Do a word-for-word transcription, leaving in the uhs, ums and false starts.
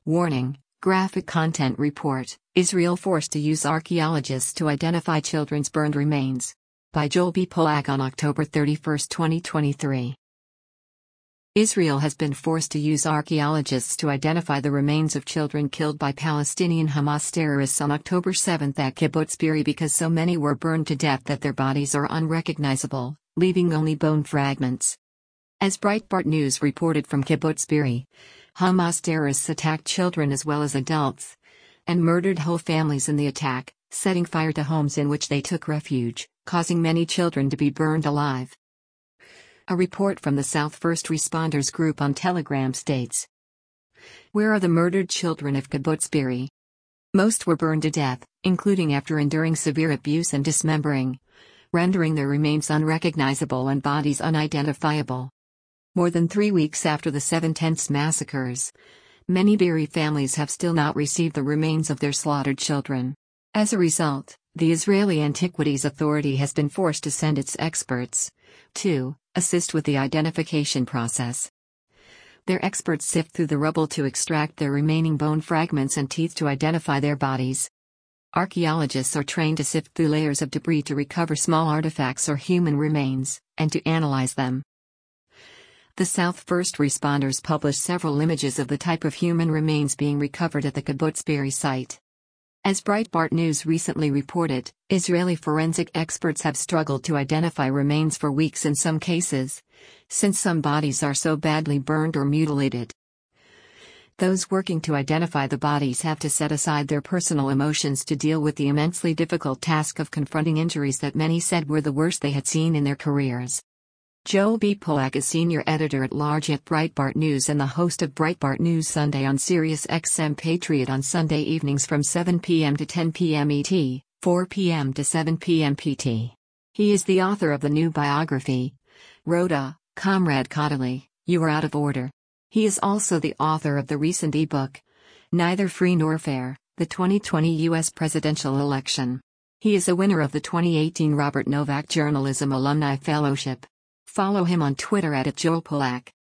Warning, graphic content report, Israel forced to use archaeologists to identify children's burned remains. By Joel B. Polak on October thirty-first, twenty twenty-three. Israel has been forced to use archaeologists to identify the remains of children killed by Palestinian Hamas terrorists on October seventh at Kibbutz Be'eri because so many were burned to death that their bodies are unrecognizable, leaving only bone fragments. As Breitbart News reported from Kibbutz Be'eri, Hamas terrorists attacked children as well as adults and murdered whole families in the attack, setting fire to homes in which they took refuge, causing many children to be burned alive. A report from the South First Responders Group on Telegram states, "Where are the murdered children of Kibbutz Be'eri? Most were burned to death, including after enduring severe abuse and dismembering, rendering their remains unrecognizable and bodies unidentifiable. More than three weeks after the seven tenths massacres, many Be'eri families have still not received the remains of their slaughtered children. As a result, the Israeli Antiquities Authority has been forced to send its experts to assist with the identification process. Their experts sift through the rubble to extract their remaining bone fragments and teeth to identify their bodies. Archaeologists are trained to sift through layers of debris to recover small artifacts or human remains, and to analyze them." The South First Responders published several images of the type of human remains being recovered at the Kibbutz Be'eri site. As Breitbart News recently reported, Israeli forensic experts have struggled to identify remains for weeks in some cases, since some bodies are so badly burned or mutilated. Those working to identify the bodies have to set aside their personal emotions to deal with the immensely difficult task of confronting injuries that many said were the worst they had seen in their careers. Joel B. Polak is senior editor-at-large at Breitbart News and the host of Breitbart News Sunday on Sirius X M Patriot on Sunday evenings from seven p m to ten p m E T, four p m to seven p m P T. He is the author of the new biography, Rhoda, Comrade Kodaly, You Are Out of Order. He is also the author of the recent ebook, Neither Free Nor Fair, the twenty twenty U S Presidential Election. He is a winner of the twenty eighteen Robert Novak Journalism Alumni Fellowship. Follow him on Twitter at Joel Polak.